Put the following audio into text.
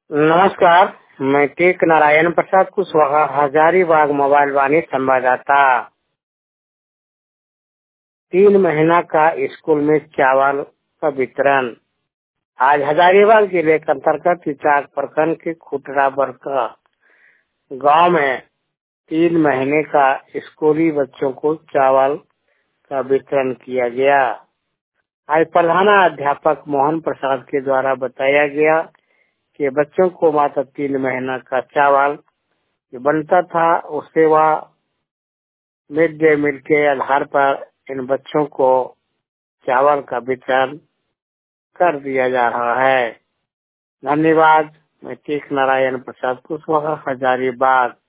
नमस्कार। मैं टेक नारायण प्रसाद कुशवाहा, हजारीबाग मोबाइल वाणी संवाददाता। 3 महीना का स्कूल में चावल का वितरण। आज हजारीबाग जिले के अंतर्गत इचाक प्रखंड के खुटरा बरका गांव में 3 महीने का स्कूली बच्चों को चावल का वितरण किया गया। आज प्रधानाध्यापक मोहन प्रसाद के द्वारा बताया गया कि बच्चों को मात्र 3 महीना का चावल जो बनता था उससे वह मिड डे मील के आधार पर इन बच्चों को चावल का वितरण कर दिया जा रहा है। धन्यवाद। मैं टेक नारायण प्रसाद कुशवाहा, हजारीबाग।